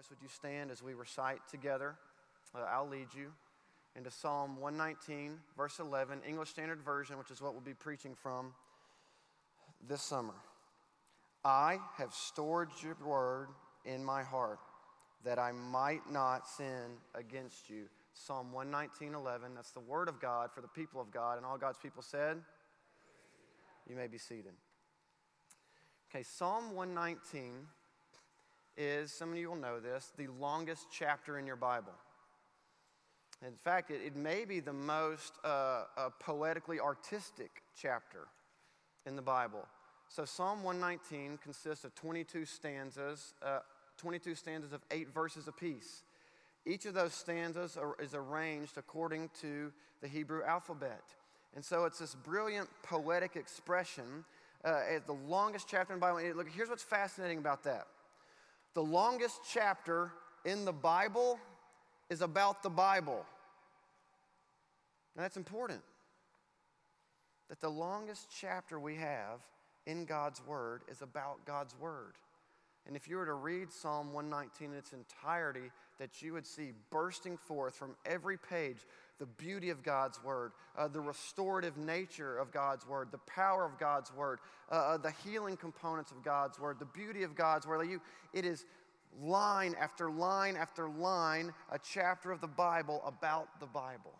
Jarvis, would you stand as we recite together? I'll lead you into Psalm 119, verse 11, English Standard Version, which is what we'll be preaching from this summer. I have stored your word in my heart that I might not sin against you. Psalm 119:11. That's the word of God for the people of God. And all God's people said, you may be seated. Okay, Psalm 119 is, some of you will know this, the longest chapter in your Bible. In fact, it may be the most poetically artistic chapter in the Bible. So Psalm 119 consists of 22 stanzas of 8 verses apiece. Each of those stanzas is arranged according to the Hebrew alphabet. And so it's this brilliant poetic expression. It's the longest chapter in the Bible. And look, here's what's fascinating about that. The longest chapter in the Bible is about the Bible. Now that's important. That the longest chapter we have in God's Word is about God's Word. And if you were to read Psalm 119 in its entirety, that you would see bursting forth from every page the beauty of God's Word, the restorative nature of God's Word, the power of God's Word, the healing components of God's Word, the beauty of God's Word. It is line after line after line, a chapter of the Bible about the Bible.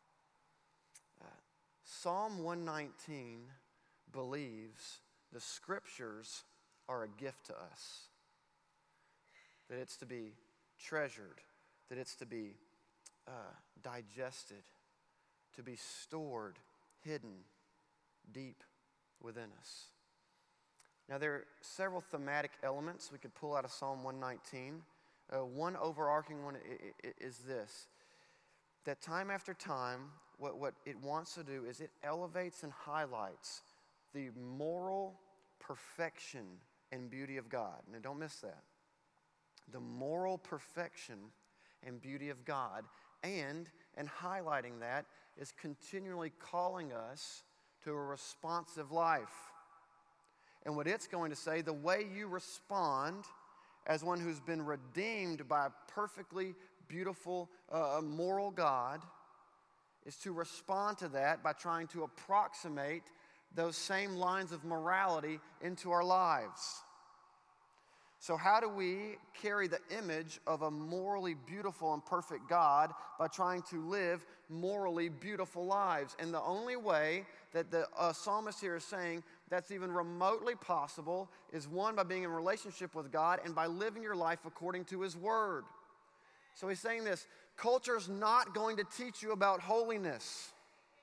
Psalm 119 believes the Scriptures are a gift to us. That it's to be treasured, that it's to be digested, to be stored, hidden deep within us. Now, there are several thematic elements we could pull out of Psalm 119. One overarching one is this, that time after time, what it wants to do is it elevates and highlights the moral perfection and beauty of God. Now, don't miss that. The moral perfection and beauty of God, and highlighting that is continually calling us to a responsive life. And what it's going to say, the way you respond as one who's been redeemed by a perfectly beautiful, moral God, is to respond to that by trying to approximate those same lines of morality into our lives. So how do we carry the image of a morally beautiful and perfect God by trying to live morally beautiful lives? And the only way that the psalmist here is saying that's even remotely possible is, one, by being in relationship with God and by living your life according to His Word. So he's saying this, culture's not going to teach you about holiness.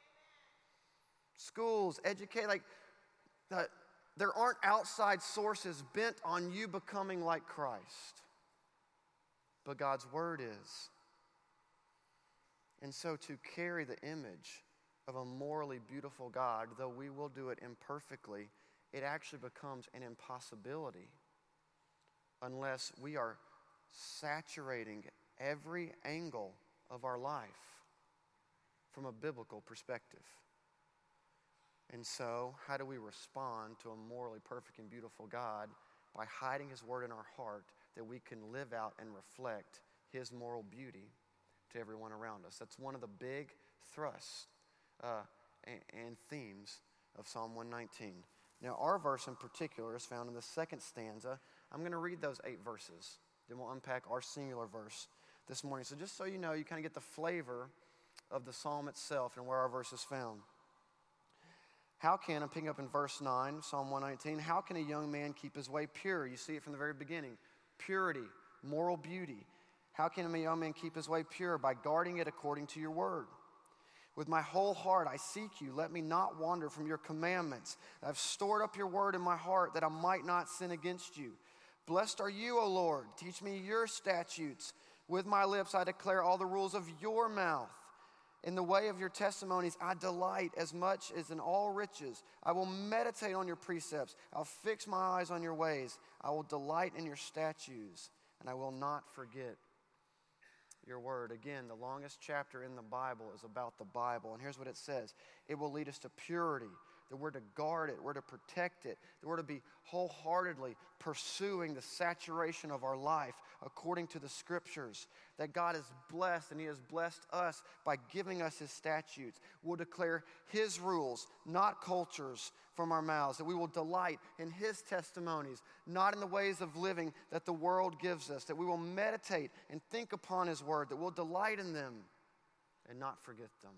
Schools, educate, there aren't outside sources bent on you becoming like Christ. But God's Word is. And so to carry the image of a morally beautiful God, though we will do it imperfectly, it actually becomes an impossibility unless we are saturating every angle of our life from a biblical perspective. And so, how do we respond to a morally perfect and beautiful God? By hiding His Word in our heart that we can live out and reflect His moral beauty to everyone around us. That's one of the big thrusts and themes of Psalm 119. Now, our verse in particular is found in the second stanza. I'm going to read those 8 verses. Then we'll unpack our singular verse this morning. So just so you know, you kind of get the flavor of the psalm itself and where our verse is found. How can, I'm picking up in verse 9, Psalm 119, how can a young man keep his way pure? You see it from the very beginning. Purity, moral beauty. How can a young man keep his way pure? By guarding it according to your word. With my whole heart I seek you. Let me not wander from your commandments. I've stored up your word in my heart that I might not sin against you. Blessed are you, O Lord. Teach me your statutes. With my lips I declare all the rules of your mouth. In the way of your testimonies I delight as much as in all riches. I will meditate on your precepts. I'll fix my eyes on your ways. I will delight in your statutes, and I will not forget your word. Again, the longest chapter in the Bible is about the Bible. And here's what it says. It will lead us to purity, that we're to guard it, we're to protect it, that we're to be wholeheartedly pursuing the saturation of our life according to the Scriptures, that God is blessed and He has blessed us by giving us His statutes. We'll declare His rules, not cultures, from our mouths, that we will delight in His testimonies, not in the ways of living that the world gives us, that we will meditate and think upon His word, that we'll delight in them and not forget them.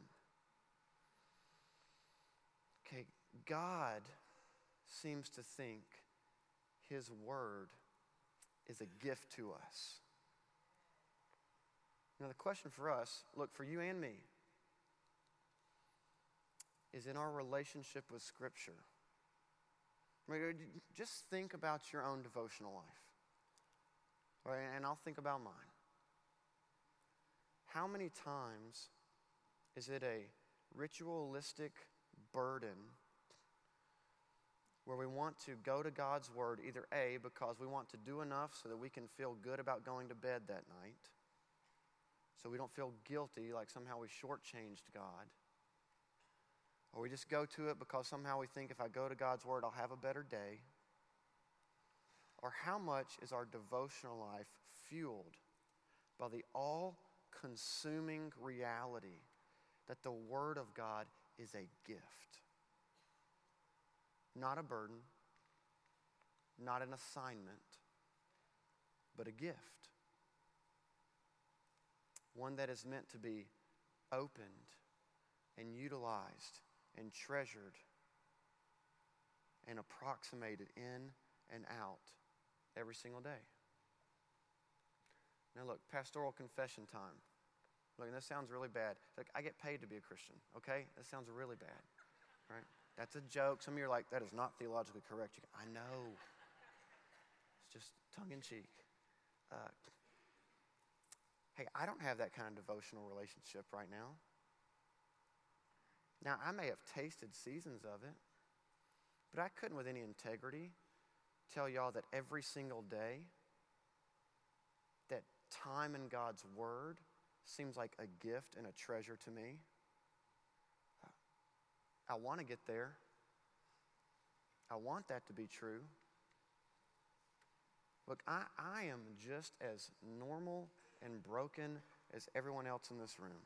Okay, God seems to think His word is a gift to us. Now the question for us, look, for you and me, is in our relationship with Scripture. Just think about your own devotional life. Right? And I'll think about mine. How many times is it a ritualistic burden where we want to go to God's Word, either A, because we want to do enough so that we can feel good about going to bed that night, so we don't feel guilty like somehow we shortchanged God, or we just go to it because somehow we think if I go to God's Word, I'll have a better day, or how much is our devotional life fueled by the all-consuming reality that the Word of God is a gift? Not a burden, not an assignment, but a gift. One that is meant to be opened and utilized and treasured and approximated in and out every single day. Now look, pastoral confession time. Look, and this sounds really bad. Look, I get paid to be a Christian, okay? That sounds really bad, right? That's a joke. Some of you are like, that is not theologically correct. I know. It's just tongue-in-cheek. Hey, I don't have that kind of devotional relationship right now. Now, I may have tasted seasons of it, but I couldn't with any integrity tell y'all that every single day that time in God's Word seems like a gift and a treasure to me. I want to get there. I want that to be true. Look, I am just as normal and broken as everyone else in this room.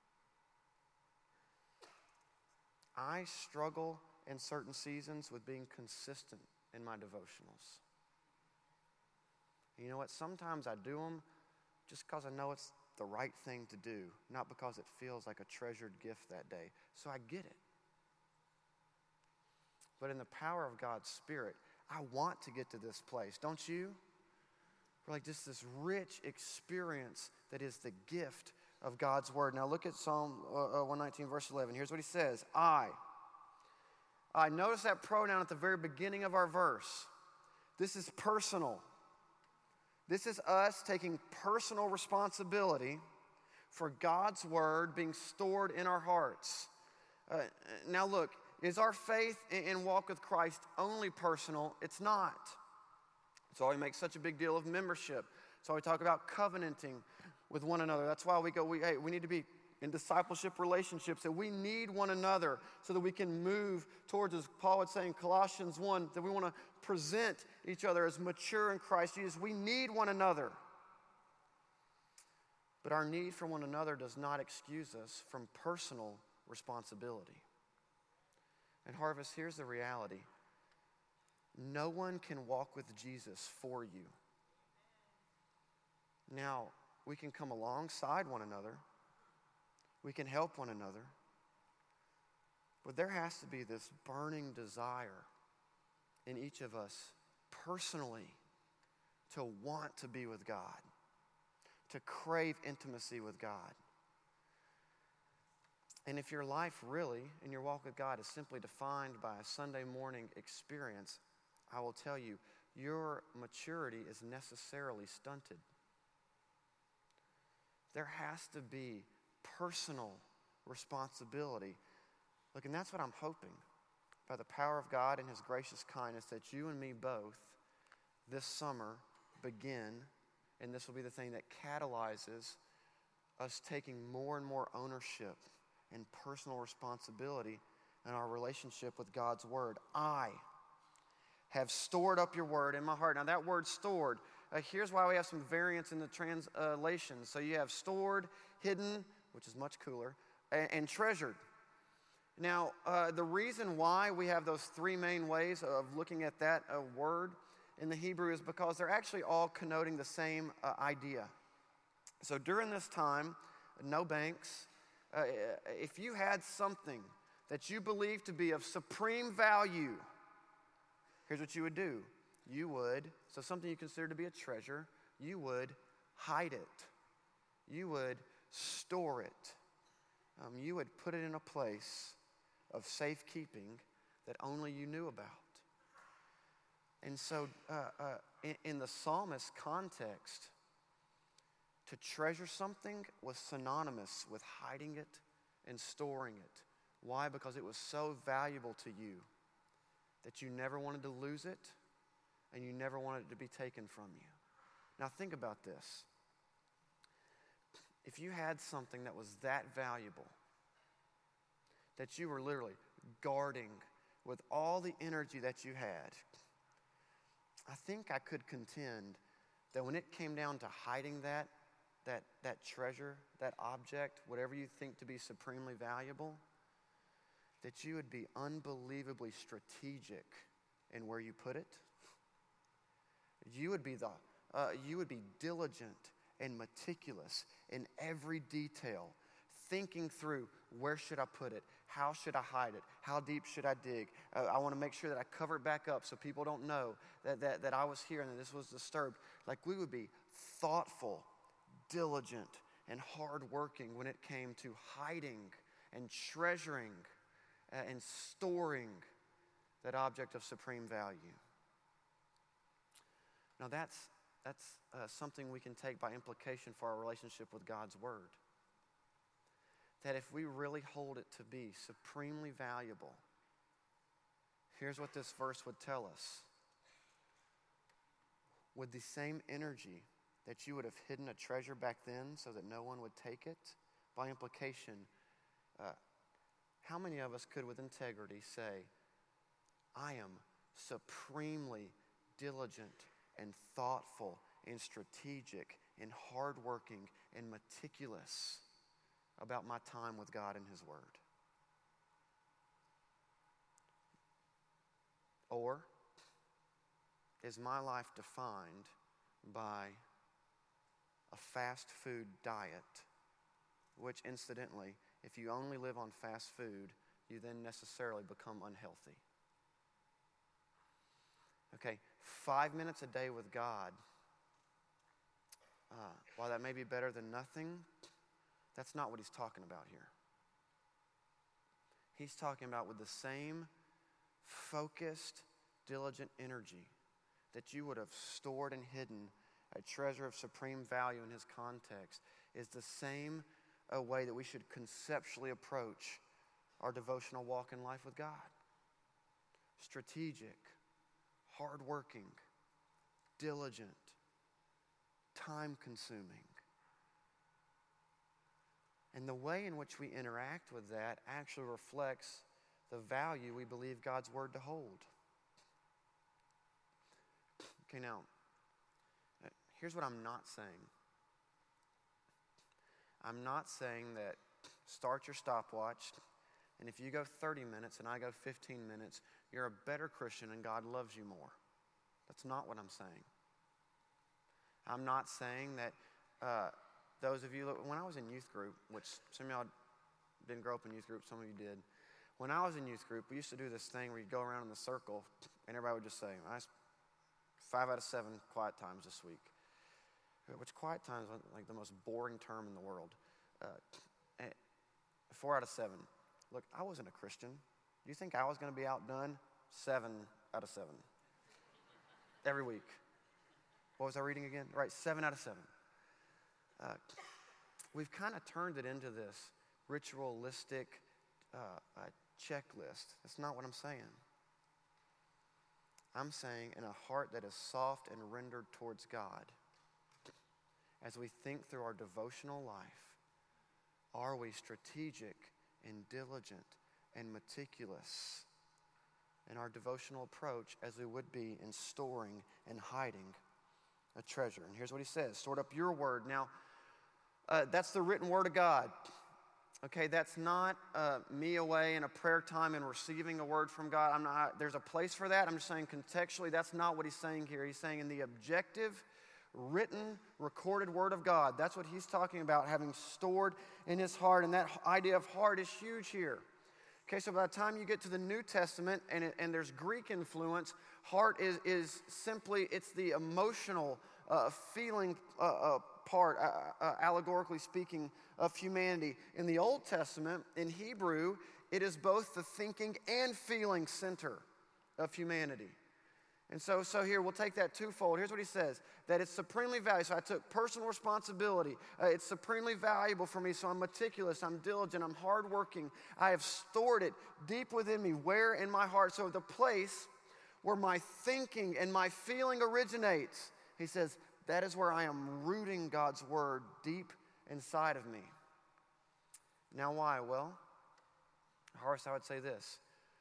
I struggle in certain seasons with being consistent in my devotionals. You know what? Sometimes I do them just because I know it's the right thing to do, not because it feels like a treasured gift that day. So I get it. But in the power of God's Spirit, I want to get to this place, don't you? We're like just this rich experience that is the gift of God's Word. Now look at Psalm 119, verse 11. Here's what he says. I. Notice that pronoun at the very beginning of our verse. This is personal. This is us taking personal responsibility for God's Word being stored in our hearts. Now look, is our faith and walk with Christ only personal? It's not. That's why we make such a big deal of membership. That's why we talk about covenanting with one another. That's why we need to be in discipleship relationships, that we need one another so that we can move towards, as Paul would say in Colossians 1, that we want to present each other as mature in Christ Jesus. We need one another. But our need for one another does not excuse us from personal responsibility. And Harvest, here's the reality. No one can walk with Jesus for you. Now, we can come alongside one another. We can help one another. But there has to be this burning desire in each of us personally to want to be with God, to crave intimacy with God. And if your life really, in your walk with God, is simply defined by a Sunday morning experience, I will tell you, your maturity is necessarily stunted. There has to be personal responsibility. Look, and that's what I'm hoping, by the power of God and His gracious kindness, that you and me both this summer begin, and this will be the thing that catalyzes us taking more and more ownership and personal responsibility and our relationship with God's word. I have stored up your word in my heart. Now that word stored, here's why we have some variance in the translations. So you have stored, hidden, which is much cooler, and treasured. Now, the reason why we have those three main ways of looking at that word in the Hebrew is because they're actually all connoting the same idea. So during this time, no banks. If you had something that you believed to be of supreme value, here's what you would do. You would, so something you consider to be a treasure, you would hide it. You would store it. You would put it in a place of safekeeping that only you knew about. And so in the psalmist's context, to treasure something was synonymous with hiding it and storing it. Why? Because it was so valuable to you that you never wanted to lose it and you never wanted it to be taken from you. Now think about this. If you had something that was that valuable, that you were literally guarding with all the energy that you had, I think I could contend that when it came down to hiding that treasure, that object, whatever you think to be supremely valuable, that you would be unbelievably strategic in where you put it. You would be diligent and meticulous in every detail, thinking through, where should I put it? How should I hide it? How deep should I dig? I want to make sure that I cover it back up so people don't know that I was here and that this was disturbed. Like, we would be thoughtful, diligent, and hardworking when it came to hiding and treasuring and storing that object of supreme value. Now that's something we can take by implication for our relationship with God's word. That if we really hold it to be supremely valuable, here's what this verse would tell us. With the same energy that you would have hidden a treasure back then so that no one would take it, by implication, how many of us could with integrity say, I am supremely diligent and thoughtful and strategic and hardworking and meticulous about my time with God and His Word? Or is my life defined by a fast food diet, which incidentally, if you only live on fast food, you then necessarily become unhealthy? Okay, 5 minutes a day with God, while that may be better than nothing, that's not what he's talking about here. He's talking about with the same focused, diligent energy that you would have stored and hidden a treasure of supreme value in his context, is the same way that we should conceptually approach our devotional walk in life with God. Strategic, hardworking, diligent, time-consuming. And the way in which we interact with that actually reflects the value we believe God's word to hold. Okay, now, here's what I'm not saying. I'm not saying that start your stopwatch, and if you go 30 minutes and I go 15 minutes, you're a better Christian and God loves you more. That's not what I'm saying. I'm not saying that those of you, when I was in youth group, which some of y'all didn't grow up in youth group, some of you did. When I was in youth group, we used to do this thing where you'd go around in the circle and everybody would just say, 5 out of 7 quiet times this week. Which quiet times are like the most boring term in the world. 4 out of 7. Look, I wasn't a Christian. Do you think I was going to be outdone? 7 out of 7. Every week. What was I reading again? Right, 7 out of 7. We've kind of turned it into this ritualistic checklist. That's not what I'm saying. I'm saying in a heart that is soft and rendered towards God, as we think through our devotional life, are we strategic and diligent and meticulous in our devotional approach as we would be in storing and hiding a treasure. And here's what he says: stored up your word. Now, that's the written word of God. Okay, that's not me away in a prayer time and receiving a word from God. There's a place for that. I'm just saying contextually, that's not what he's saying here. He's saying in the objective, written, recorded word of God. That's what he's talking about, having stored in his heart. And that idea of heart is huge here. Okay, so by the time you get to the New Testament and there's Greek influence, heart is simply, it's the emotional feeling part, allegorically speaking, of humanity. In the Old Testament, in Hebrew, it is both the thinking and feeling center of humanity. And so here, we'll take that twofold. Here's what he says, that it's supremely valuable. So I took personal responsibility. It's supremely valuable for me, so I'm meticulous, I'm diligent, I'm hardworking. I have stored it deep within me. Where? In my heart. So the place where my thinking and my feeling originates, he says, that is where I am rooting God's word deep inside of me. Now why? Well, Horace, I would say this.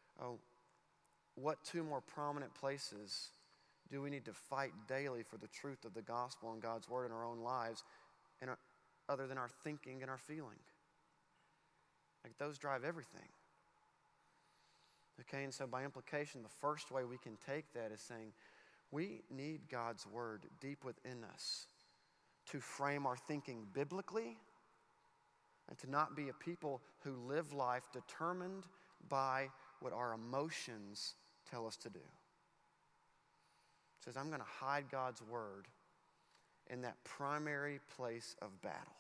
What two more prominent places do we need to fight daily for the truth of the gospel and God's word in our own lives, other than our thinking and our feeling? Like, those drive everything. Okay, and so by implication, the first way we can take that is saying, we need God's word deep within us to frame our thinking biblically and to not be a people who live life determined by what our emotions tell us to do. It says, I'm going to hide God's word in that primary place of battle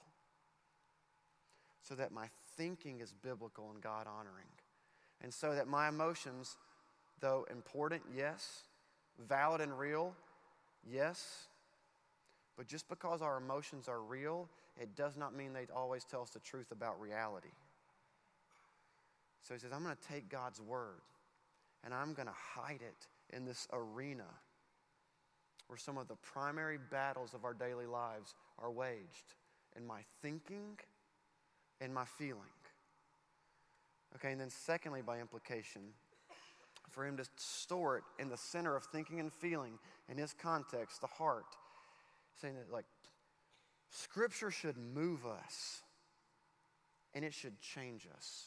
so that my thinking is biblical and God-honoring. And so that my emotions, though important, yes, valid and real, yes, but just because our emotions are real, it does not mean they always tell us the truth about reality. So he says, I'm going to take God's word and I'm going to hide it in this arena where some of the primary battles of our daily lives are waged, in my thinking and my feeling. Okay, and then secondly, by implication, for him to store it in the center of thinking and feeling, in his context, the heart, saying that, like, Scripture should move us and it should change us.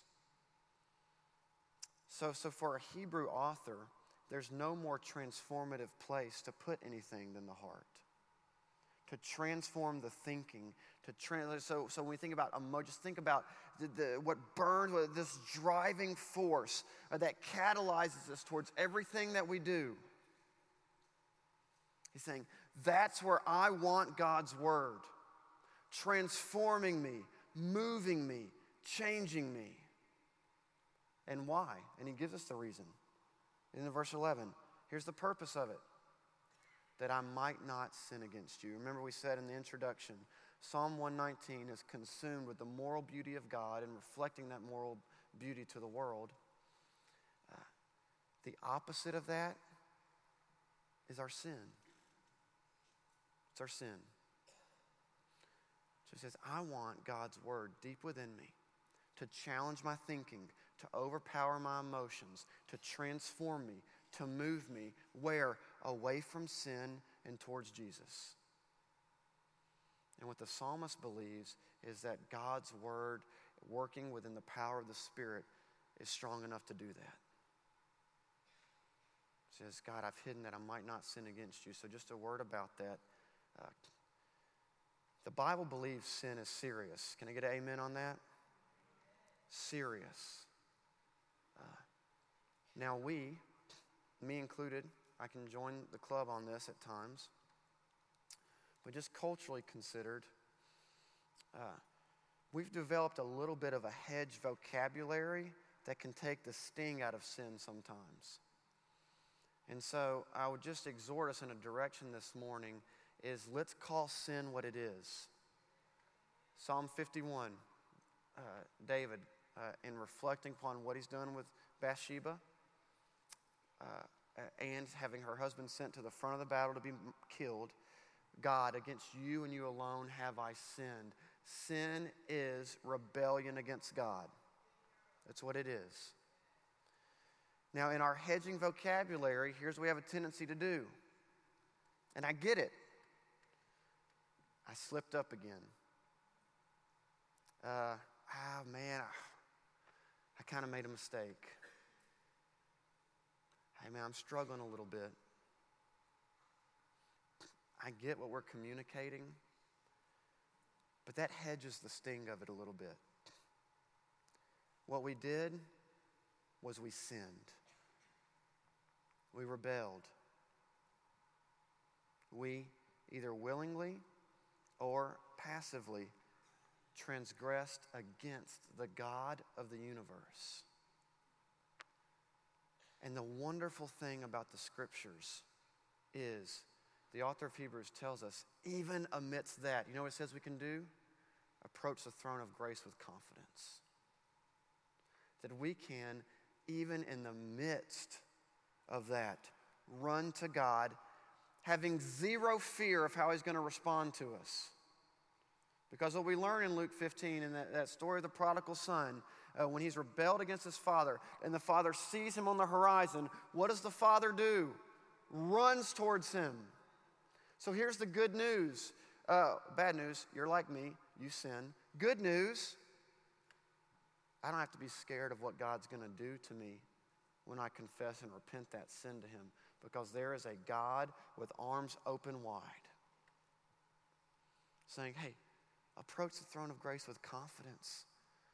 So for a Hebrew author, there's no more transformative place to put anything than the heart. To transform the thinking, so when we think about just think about what burns, this driving force that catalyzes us towards everything that we do. He's saying, that's where I want God's word, transforming me, moving me, changing me. And why? And he gives us the reason. In verse 11, here's the purpose of it: that I might not sin against you. Remember, we said in the introduction, Psalm 119 is consumed with the moral beauty of God and reflecting that moral beauty to the world. The opposite of that is our sin. It's our sin. So he says, I want God's word deep within me to challenge my thinking, to overpower my emotions, to transform me, to move me. Where? Away from sin and towards Jesus. And what the psalmist believes is that God's word, working within the power of the Spirit, is strong enough to do that. He says, God, I've hidden that I might not sin against you. So just a word about that. The Bible believes sin is serious. Can I get an amen on that? Serious. Now we, me included, I can join the club on this at times, but just culturally considered, we've developed a little bit of a hedge vocabulary that can take the sting out of sin sometimes. And so I would just exhort us in a direction this morning is, let's call sin what it is. Psalm 51, David, in reflecting upon what he's done with Bathsheba, and having her husband sent to the front of the battle to be killed, God, against you and you alone have I sinned. Sin is rebellion against God. That's what it is. Now, in our hedging vocabulary, here's what we have a tendency to do. And I get it. I slipped up again. Man, I kind of made a mistake. Hey, man, I'm struggling a little bit. I get what we're communicating, but that hedges the sting of it a little bit. What we did was we sinned. We rebelled. We either willingly or passively transgressed against the God of the universe. And the wonderful thing about the Scriptures is the author of Hebrews tells us, even amidst that, you know what it says we can do? Approach the throne of grace with confidence. That we can, even in the midst of that, run to God, having zero fear of how He's going to respond to us. Because what we learn in Luke 15, in that story of the prodigal son, when he's rebelled against his father, and the father sees him on the horizon, what does the father do? Runs towards him. So here's the good news. Bad news, you're like me, you sin. Good news, I don't have to be scared of what God's going to do to me when I confess and repent that sin to Him, because there is a God with arms open wide saying, hey, approach the throne of grace with confidence,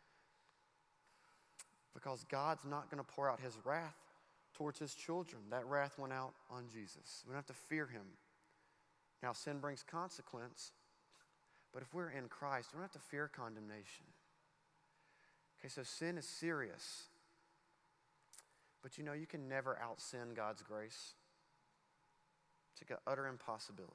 because God's not going to pour out His wrath towards His children. That wrath went out on Jesus. We don't have to fear Him. Now, sin brings consequence, but if we're in Christ, we don't have to fear condemnation. Okay, so sin is serious. But you know, you can never out-sin God's grace. It's like an utter impossibility.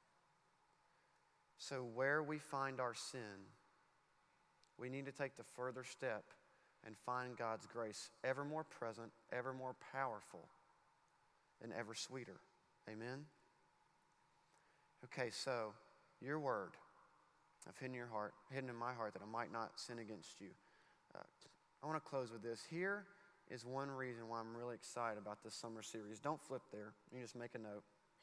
So where we find our sin, we need to take the further step and find God's grace ever more present, ever more powerful, and ever sweeter. Amen? Okay, so your word, I've hidden in my heart that I might not sin against you. I want to close with this. Here is one reason why I'm really excited about this summer series. Don't flip there. You just make a note.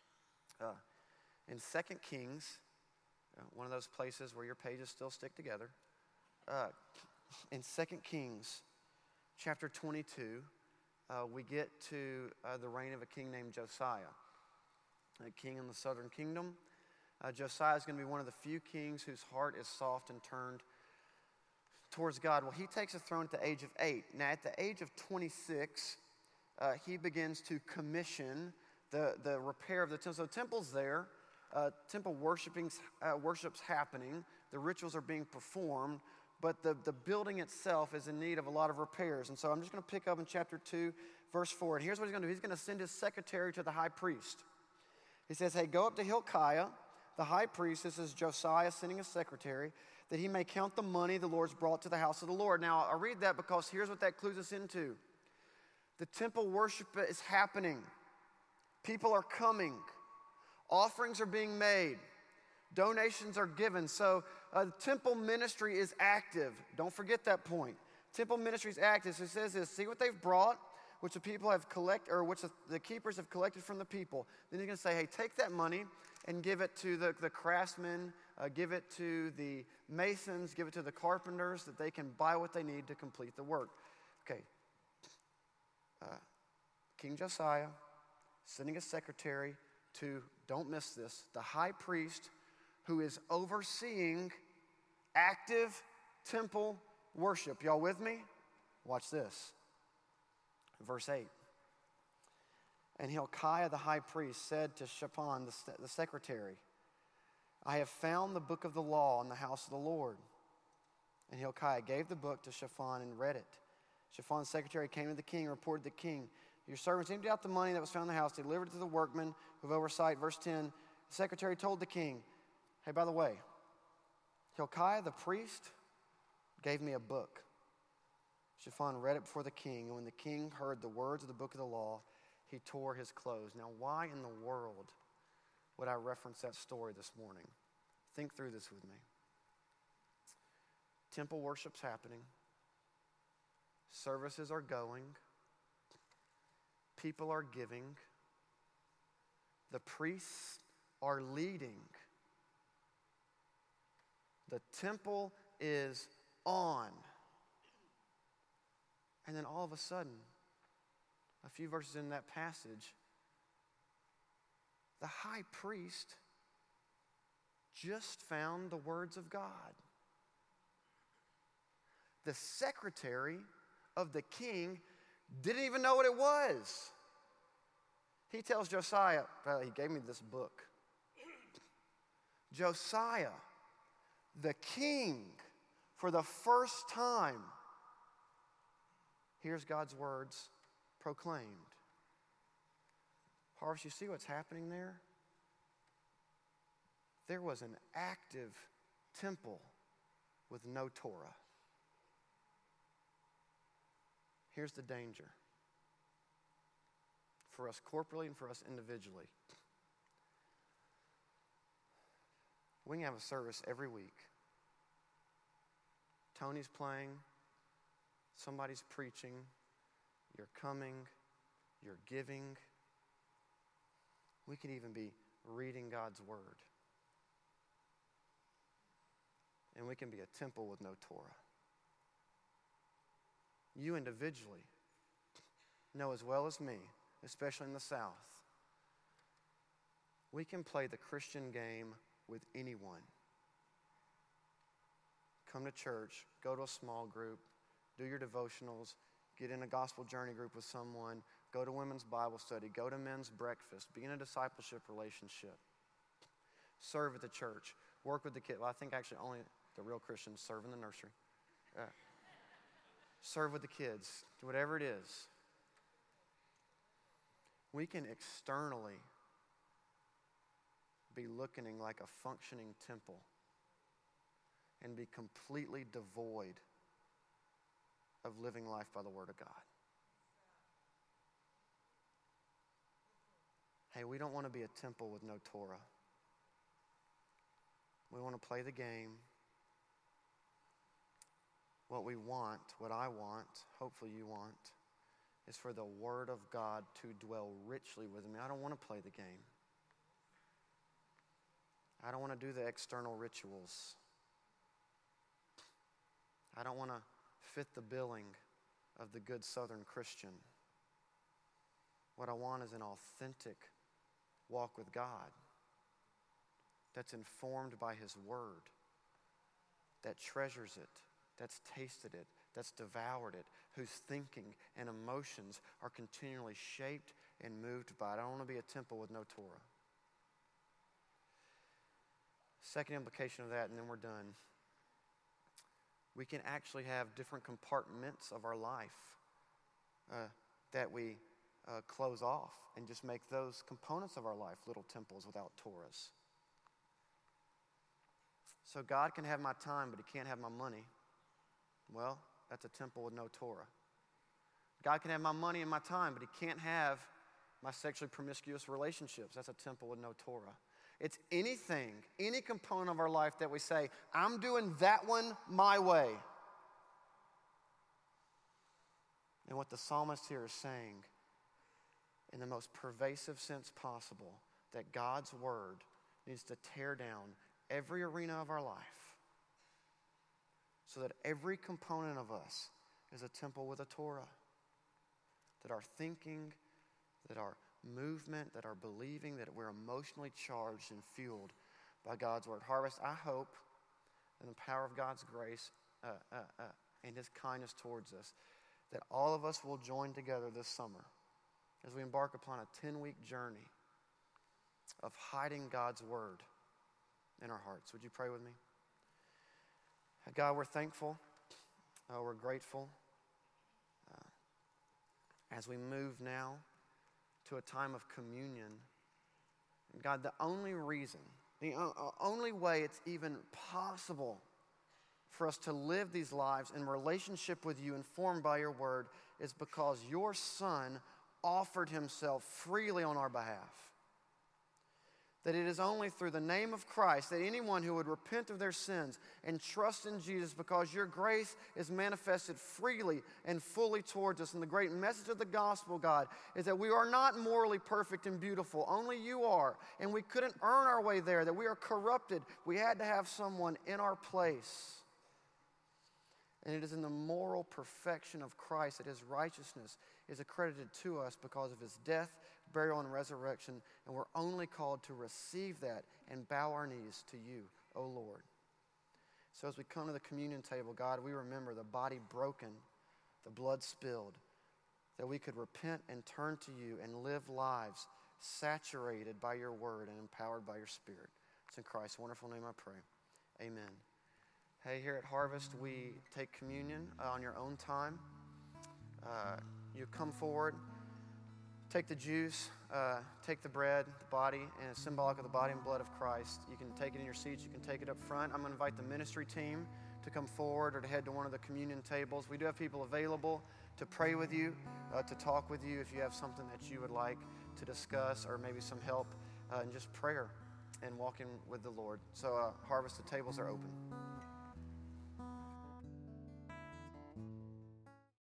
In 2 Kings, one of those places where your pages still stick together, in 2 Kings chapter 22, we get to the reign of a king named Josiah, a king in the southern kingdom. Josiah is going to be one of the few kings whose heart is soft and turned towards God. Well, he takes the throne at the age of 8. Now, at the age of 26, he begins to commission the repair of the temple. So the temple's there. Temple worship's happening. The rituals are being performed. But the building itself is in need of a lot of repairs. And so I'm just going to pick up in chapter 2, verse 4. And here's what he's going to do. He's going to send his secretary to the high priest. He says, hey, go up to Hilkiah, the high priest. This is Josiah sending a secretary, that he may count the money the Lord's brought to the house of the Lord. Now, I read that because here's what that clues us into. The temple worship is happening. People are coming. Offerings are being made. Donations are given. So temple ministry is active. Don't forget that point. Temple ministry is active. So it says this, see what they've brought, which the people have collected, or which the keepers have collected from the people. Then he's going to say, hey, take that money and give it to the craftsmen, give it to the masons, give it to the carpenters, that they can buy what they need to complete the work. Okay. King Josiah sending a secretary to, don't miss this, the high priest who is overseeing active temple worship. Y'all with me? Watch this. Verse 8. And Hilkiah the high priest said to Shaphan the secretary, I have found the book of the law in the house of the Lord. And Hilkiah gave the book to Shaphan and read it. Shaphan's secretary came to the king and reported to the king, your servants emptied out the money that was found in the house, they delivered it to the workmen who have oversight. Verse 10, the secretary told the king, hey, by the way, Hilkiah the priest gave me a book. Shaphan read it before the king, and when the king heard the words of the book of the law, he tore his clothes. Now, why in the world would I reference that story this morning? Think through this with me. Temple worship's happening. Services are going. people are giving, the priests are leading, the temple is on. And then all of a sudden, a few verses in that passage, the high priest just found the words of God. The secretary of the king didn't even know what it was. He tells Josiah, he gave me this book. Josiah, the king, for the first time, hears God's words proclaimed. Harvest, you see what's happening there? There was an active temple with no Torah. Here's the danger for us corporately and for us individually. We can have a service every week. Tony's playing, somebody's preaching, you're coming, you're giving. We could even be reading God's word. And we can be a temple with no Torah. You individually know as well as me, especially in the South, we can play the Christian game with anyone. Come to church, go to a small group, do your devotionals, get in a gospel journey group with someone, go to women's Bible study, go to men's breakfast, be in a discipleship relationship, serve at the church, work with the kids. Well, I think actually only the real Christians serve in the nursery. Serve with the kids, whatever it is. We can externally be looking like a functioning temple and be completely devoid of living life by the Word of God. Hey, we don't want to be a temple with no Torah. We want to play the game. What we want, what I want, hopefully you want, is for the Word of God to dwell richly with me. I don't want to play the game. I don't want to do the external rituals. I don't want to fit the billing of the good Southern Christian. What I want is an authentic walk with God that's informed by His Word, that treasures it, that's tasted it, that's devoured it, whose thinking and emotions are continually shaped and moved by it. I don't want to be a temple with no Torah. Second implication of that, and then we're done. We can actually have different compartments of our life that we close off and just make those components of our life little temples without Torahs. So God can have my time, but He can't have my money. Well, that's a temple with no Torah. God can have my money and my time, but He can't have my sexually promiscuous relationships. That's a temple with no Torah. It's anything, any component of our life that we say, I'm doing that one my way. And what the psalmist here is saying, in the most pervasive sense possible, that God's Word needs to tear down every arena of our life so that every component of us is a temple with a Torah. That our thinking, that our movement, that our believing, that we're emotionally charged and fueled by God's Word. Harvest, I hope in the power of God's grace and His kindness towards us, that all of us will join together this summer as we embark upon a 10-week journey of hiding God's Word in our hearts. Would you pray with me? God, we're thankful. We're grateful. As we move now to a time of communion, God, the only reason, the only way it's even possible for us to live these lives in relationship with You, informed by Your Word, is because Your Son offered Himself freely on our behalf. that it is only through the name of Christ that anyone who would repent of their sins and trust in Jesus, because your grace is manifested freely and fully towards us. And the great message of the gospel, God, is that we are not morally perfect and beautiful. Only you are. And we couldn't earn our way there, that we are corrupted. We had to have someone in our place. And it is in the moral perfection of Christ that his righteousness is accredited to us because of his death, burial, and resurrection. And we're only called to receive that and bow our knees to you, O Lord. So as we come to the communion table, God, we remember the body broken, the blood spilled, that we could repent and turn to you and live lives saturated by your word and empowered by your Spirit. It's in Christ's wonderful name I pray. Amen. Hey, here at Harvest, we take communion on your own time. You come forward, take the juice, take the bread, the body, and it's symbolic of the body and blood of Christ. You can take it in your seats. You can take it up front. I'm going to invite the ministry team to come forward or to head to one of the communion tables. We do have people available to pray with you, to talk with you if you have something that you would like to discuss or maybe some help in just prayer and walking with the Lord. So Harvest, the tables are open.